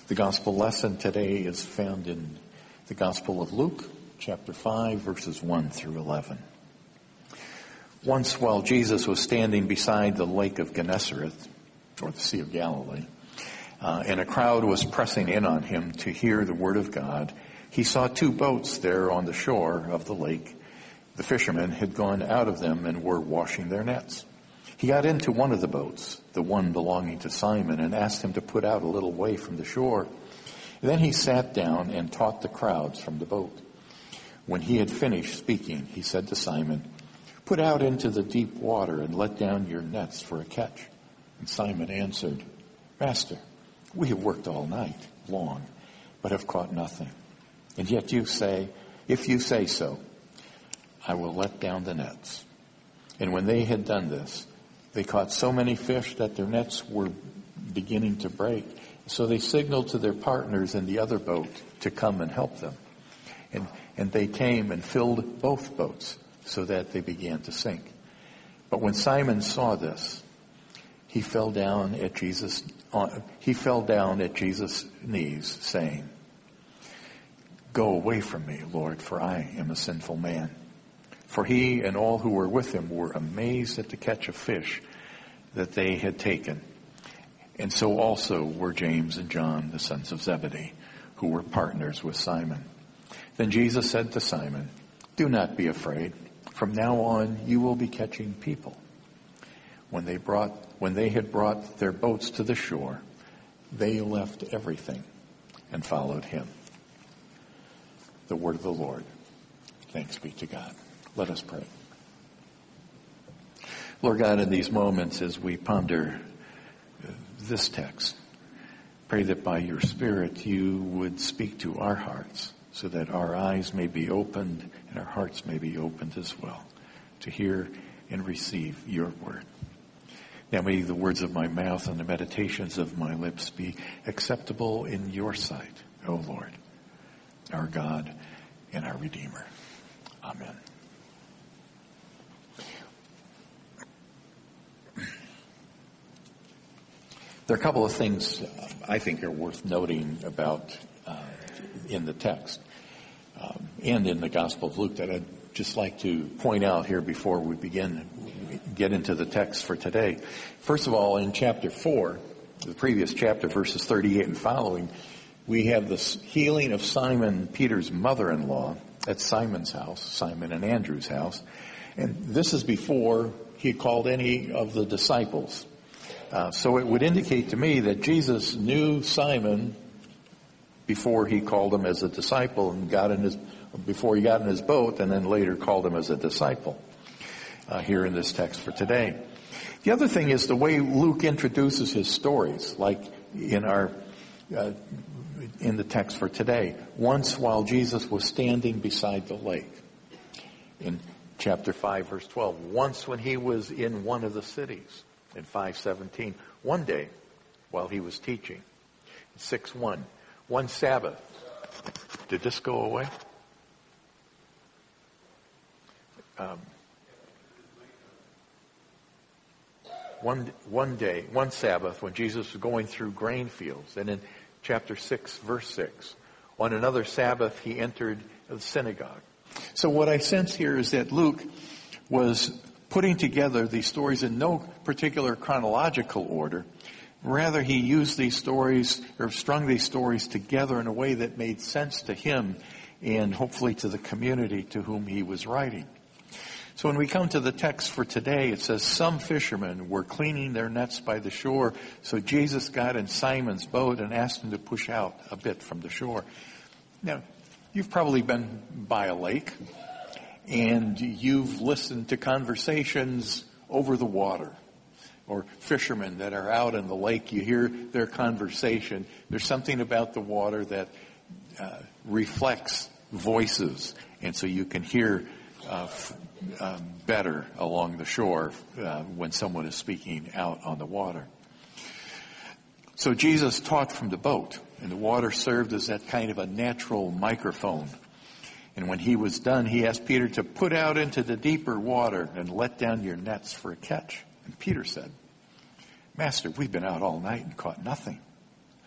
The gospel lesson today is found in the Gospel of Luke, chapter 5, verses 1 through 11. Once while Jesus was standing beside the lake of Gennesaret, or the Sea of Galilee, and a crowd was pressing in on him to hear the word of God, he saw two boats there on the shore of the lake. The fishermen had gone out of them and were washing their nets. He got into one of the boats, the one belonging to Simon, and asked him to put out a little way from the shore. Then he sat down and taught the crowds from the boat. When he had finished speaking, he said to Simon, "Put out into the deep water and let down your nets for a catch." And Simon answered, "Master, we have worked all night long, but have caught nothing. And yet you say, if you say so, I will let down the nets." And when they had done this, they caught so many fish that their nets were beginning to break. So they signaled to their partners in the other boat to come and help them. And they came and filled both boats so that they began to sink. But when Simon saw this, he fell down at Jesus' knees, saying, "Go away from me, Lord, for I am a sinful man." For he and all who were with him were amazed at the catch of fish that they had taken. And so also were James and John, the sons of Zebedee, who were partners with Simon. Then Jesus said to Simon, "Do not be afraid. From now on you will be catching people." When they had brought their boats to the shore, they left everything and followed him. The word of the Lord. Thanks be to God. Let us pray. Lord God, in these moments as we ponder this text, pray that by your Spirit you would speak to our hearts so that our eyes may be opened and our hearts may be opened as well to hear and receive your word. Now may the words of my mouth and the meditations of my lips be acceptable in your sight, O Lord, our God and our Redeemer. Amen. There are a couple of things I think are worth noting about in the text and in the Gospel of Luke that I'd just like to point out here before we get into the text for today. First of all, in chapter 4, the previous chapter, verses 38 and following, we have the healing of Simon Peter's mother-in-law at Simon's house, Simon and Andrew's house. And this is before he had called any of the disciples. So it would indicate to me that Jesus knew Simon before he called him as a disciple and before he got in his boat, and then later called him as a disciple here in this text for today. The other thing is the way Luke introduces his stories, like in the text for today. Once while Jesus was standing beside the lake. In chapter 5, verse 12. Once when he was in one of the cities. In 5:17, one day while he was teaching. 6:1, one Sabbath. Did this go away? One day, one Sabbath, when Jesus was going through grain fields. And in chapter 6, verse 6, on another Sabbath he entered the synagogue. So what I sense here is that Luke was putting together these stories in no particular chronological order. Rather, he used these stories, or strung these stories together in a way that made sense to him and hopefully to the community to whom he was writing. So when we come to the text for today, it says, some fishermen were cleaning their nets by the shore, so Jesus got in Simon's boat and asked him to push out a bit from the shore. Now, you've probably been by a lake, and you've listened to conversations over the water, or fishermen that are out in the lake. You hear their conversation. There's something about the water that reflects voices, and so you can hear better along the shore when someone is speaking out on the water. So Jesus taught from the boat, and the water served as that kind of a natural microphone. And when he was done, he asked Peter to put out into the deeper water and let down your nets for a catch. And Peter said, "Master, we've been out all night and caught nothing.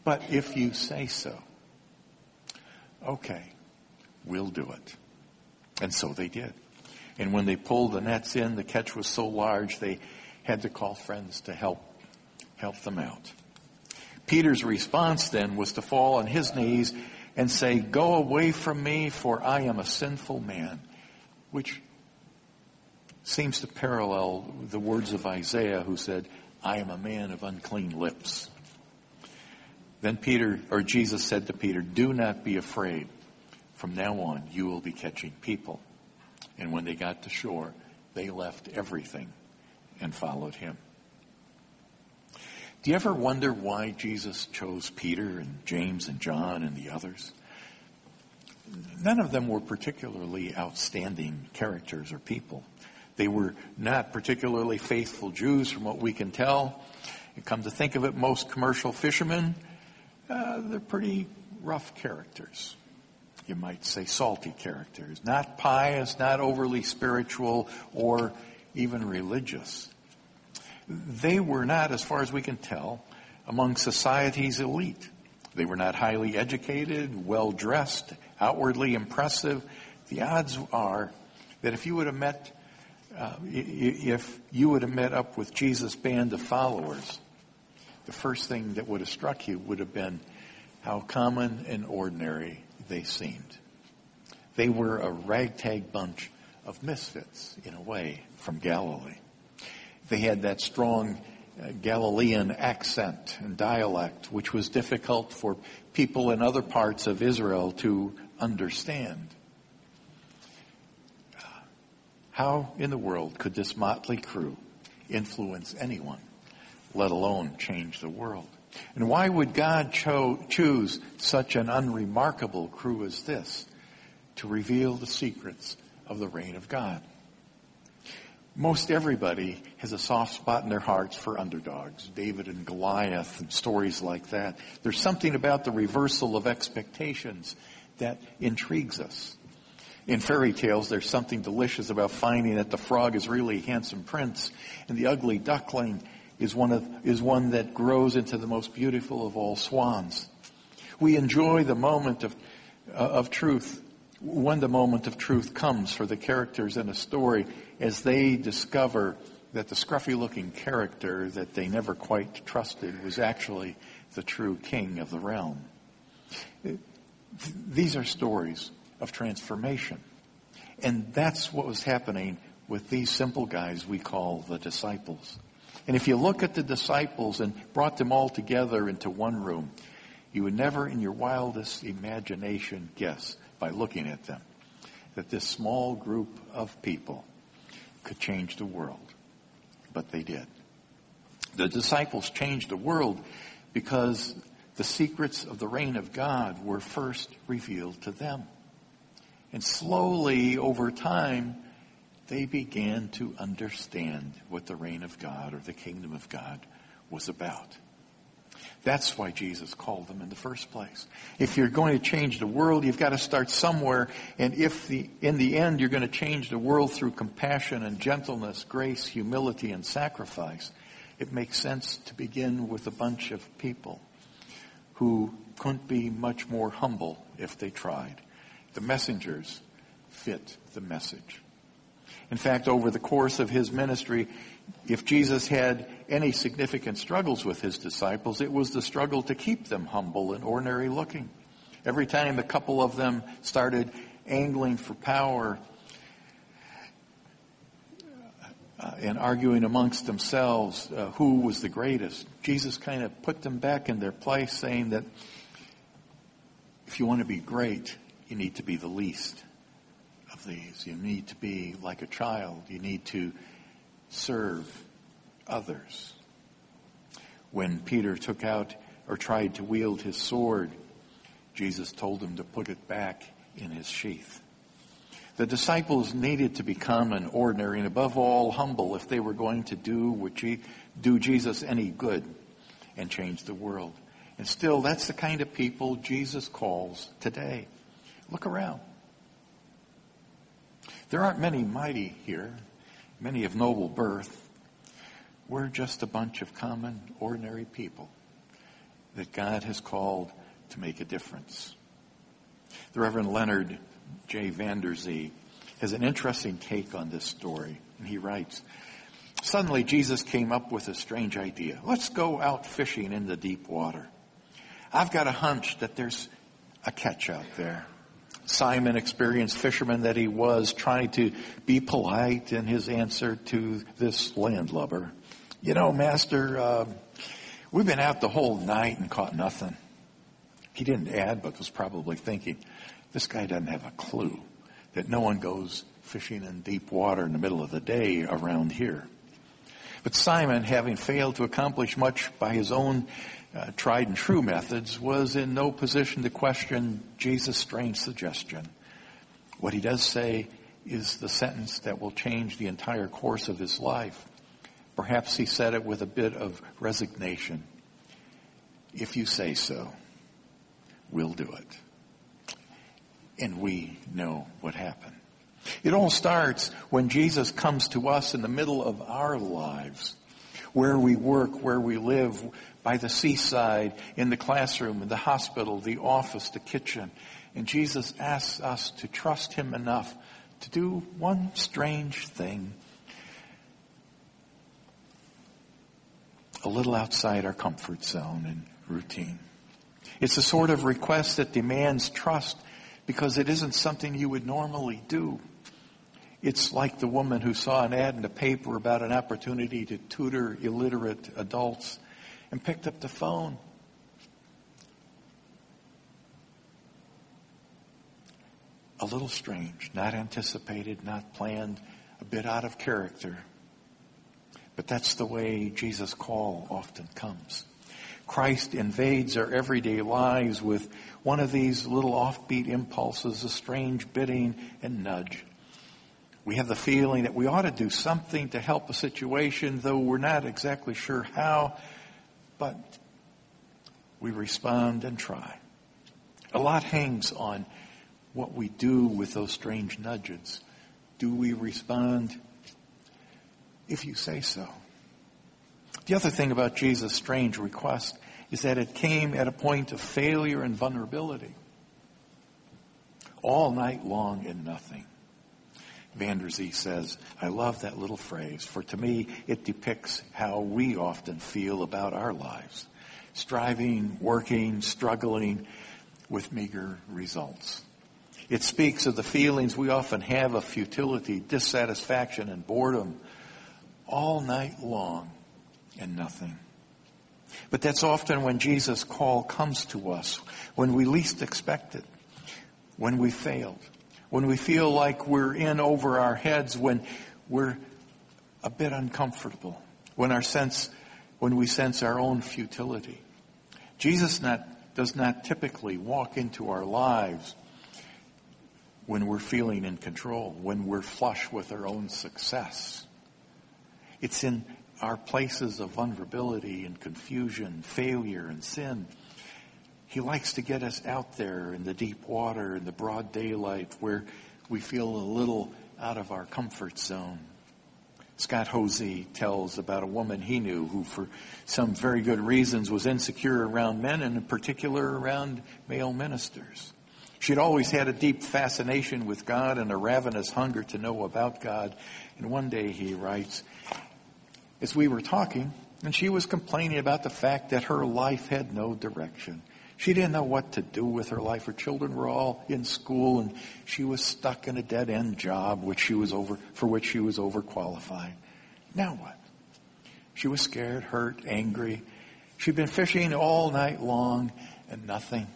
but if you say so, okay, we'll do it. And so they did. And when they pulled the nets in, the catch was so large they had to call friends to help them out. Peter's response then was to fall on his knees and say, "Go away from me, for I am a sinful man," which seems to parallel the words of Isaiah, who said, "I am a man of unclean lips." Then Jesus said to Peter, "Do not be afraid. From now on, you will be catching people." And when they got to shore, they left everything and followed him. Do you ever wonder why Jesus chose Peter and James and John and the others? None of them were particularly outstanding characters or people. They were not particularly faithful Jews from what we can tell. And come to think of it, most commercial fishermen, they're pretty rough characters. You might say salty characters. Not pious, not overly spiritual, or even religious. They were not, as far as we can tell, among society's elite. They were not highly educated, well-dressed, outwardly impressive. The odds are that if you would have met up with Jesus' band of followers, the first thing that would have struck you would have been how common and ordinary they seemed. They were a ragtag bunch of misfits, in a way, from Galilee. They had that strong Galilean accent and dialect, which was difficult for people in other parts of Israel to understand. How in the world could this motley crew influence anyone, let alone change the world? And why would God choose such an unremarkable crew as this to reveal the secrets of the reign of God? Most everybody has a soft spot in their hearts for underdogs, David and Goliath and stories like that. There's something about the reversal of expectations that intrigues us. In fairy tales, there's something delicious about finding that the frog is really a handsome prince and the ugly duckling is one that grows into the most beautiful of all swans. We enjoy the moment of truth when the moment of truth comes for the characters in a story, as they discover that the scruffy-looking character that they never quite trusted was actually the true king of the realm. These are stories of transformation. And that's what was happening with these simple guys we call the disciples. And if you look at the disciples and brought them all together into one room, you would never in your wildest imagination guess, by looking at them, that this small group of people could change the world. But they did. The disciples changed the world because the secrets of the reign of God were first revealed to them. And slowly, over time, they began to understand what the reign of God or the kingdom of God was about. That's why Jesus called them in the first place. If you're going to change the world, you've got to start somewhere. And in the end, you're going to change the world through compassion and gentleness, grace, humility, and sacrifice, it makes sense to begin with a bunch of people who couldn't be much more humble if they tried. The messengers fit the message. In fact, over the course of his ministry, if Jesus had any significant struggles with his disciples, it was the struggle to keep them humble and ordinary looking. Every time a couple of them started angling for power and arguing amongst themselves who was the greatest, Jesus kind of put them back in their place, saying that if you want to be great, you need to be the least of these. You need to be like a child. You need to serve others. When Peter took out or tried to wield his sword, Jesus told him to put it back in his sheath. The disciples needed to become an ordinary and above all humble if they were going to do Jesus any good and change the world. And still, that's the kind of people Jesus calls today. Look around. There aren't many mighty here, many of noble birth. We're just a bunch of common, ordinary people that God has called to make a difference. The Reverend Leonard J. Vanderzee has an interesting take on this story. And he writes, "Suddenly Jesus came up with a strange idea. Let's go out fishing in the deep water. I've got a hunch that there's a catch out there." Simon, experienced fisherman that he was, tried to be polite in his answer to this landlubber. "You know, Master, we've been out the whole night and caught nothing." He didn't add, but was probably thinking, this guy doesn't have a clue that no one goes fishing in deep water in the middle of the day around here. But Simon, having failed to accomplish much by his own tried and true methods, was in no position to question Jesus' strange suggestion. What he does say is the sentence that will change the entire course of his life. Perhaps he said it with a bit of resignation. "If you say so, we'll do it." And we know what happened. It all starts when Jesus comes to us in the middle of our lives, where we work, where we live, by the seaside, in the classroom, in the hospital, the office, the kitchen. And Jesus asks us to trust him enough to do one strange thing, a little outside our comfort zone and routine. It's a sort of request that demands trust because it isn't something you would normally do. It's like the woman who saw an ad in the paper about an opportunity to tutor illiterate adults and picked up the phone. A little strange, not anticipated, not planned, a bit out of character. But that's the way Jesus' call often comes. Christ invades our everyday lives with one of these little offbeat impulses, a strange bidding and nudge. We have the feeling that we ought to do something to help a situation, though we're not exactly sure how, but we respond and try. A lot hangs on what we do with those strange nudges. Do we respond? If you say so. The other thing about Jesus' strange request is that it came at a point of failure and vulnerability. All night long and nothing. Vanderzee says, I love that little phrase, for to me it depicts how we often feel about our lives. Striving, working, struggling with meager results. It speaks of the feelings we often have of futility, dissatisfaction, and boredom all night long and nothing. But that's often when Jesus' call comes to us, when we least expect it, when we failed, when we feel like we're in over our heads, when we're a bit uncomfortable, when we sense our own futility. Jesus does not typically walk into our lives when we're feeling in control, when we're flush with our own success. It's in our places of vulnerability and confusion, failure and sin. He likes to get us out there in the deep water, in the broad daylight, where we feel a little out of our comfort zone. Scott Hosey tells about a woman he knew who, for some very good reasons, was insecure around men, and in particular around male ministers. She'd always had a deep fascination with God and a ravenous hunger to know about God. And one day, he writes, as we were talking, and she was complaining about the fact that her life had no direction. She didn't know what to do with her life. Her children were all in school, and she was stuck in a dead-end job for which she was overqualified. Now what? She was scared, hurt, angry. She'd been fishing all night long, and nothing.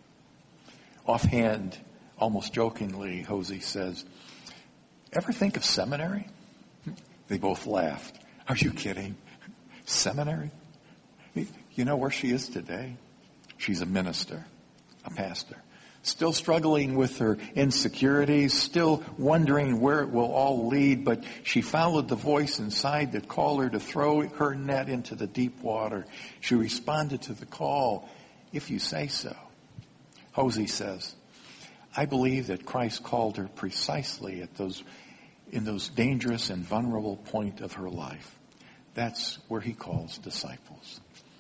Offhand, almost jokingly, Hosey says, ever think of seminary? They both laughed. Are you kidding? Seminary? You know where she is today? She's a minister, a pastor, still struggling with her insecurities, still wondering where it will all lead, but she followed the voice inside that called her to throw her net into the deep water. She responded to the call, if you say so. Hosey says, I believe that Christ called her precisely in those dangerous and vulnerable point of her life. That's where he calls disciples.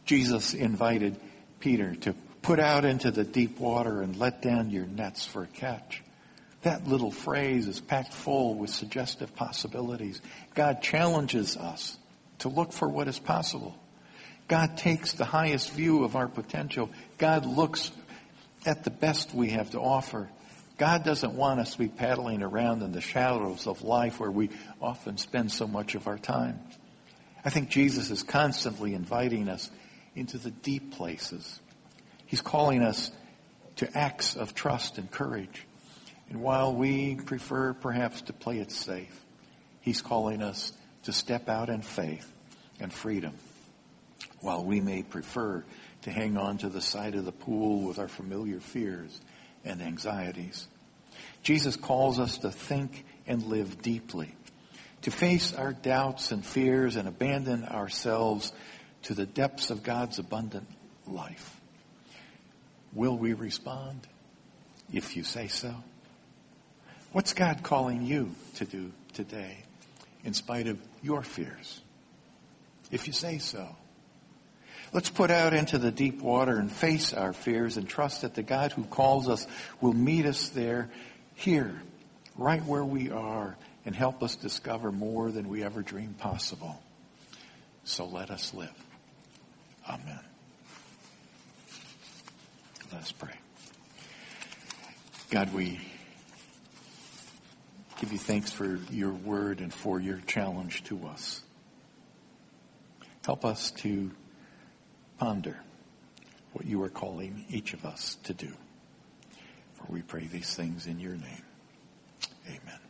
Jesus invited Peter to put out into the deep water and let down your nets for a catch. That little phrase is packed full with suggestive possibilities. God challenges us to look for what is possible. God takes the highest view of our potential. God looks at the best we have to offer. God doesn't want us to be paddling around in the shadows of life where we often spend so much of our time. I think Jesus is constantly inviting us into the deep places. He's calling us to acts of trust and courage. And while we prefer perhaps to play it safe, he's calling us to step out in faith and freedom. While we may prefer to hang on to the side of the pool with our familiar fears and anxieties. Jesus calls us to think and live deeply, to face our doubts and fears and abandon ourselves to the depths of God's abundant life. Will we respond if you say so? What's God calling you to do today in spite of your fears? If you say so. Let's put out into the deep water and face our fears and trust that the God who calls us will meet us there, here, right where we are, and help us discover more than we ever dreamed possible. So let us live. Amen. Let us pray. God, we give you thanks for your word and for your challenge to us. Help us to ponder what you are calling each of us to do. For we pray these things in your name. Amen.